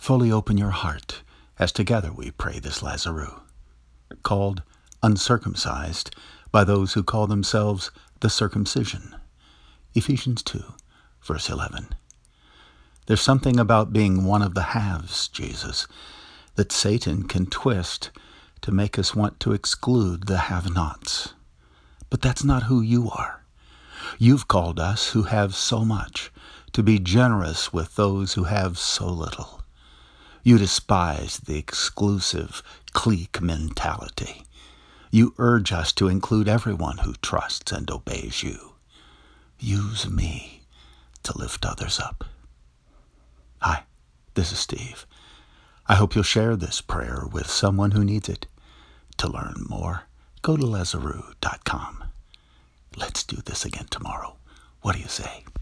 fully open your heart as together we pray this Lazarus, called uncircumcised by those who call themselves the circumcision. Ephesians 2, verse 11. There's something about being one of the halves, Jesus, that Satan can twist to make us want to exclude the have-nots. But that's not who you are. You've called us who have so much to be generous with those who have so little. You despise the exclusive clique mentality. You urge us to include everyone who trusts and obeys you. Use me to lift others up. Hi, this is Steve. I hope you'll share this prayer with someone who needs it. To learn more, go to Lazarus.com. Let's do this again tomorrow. What do you say?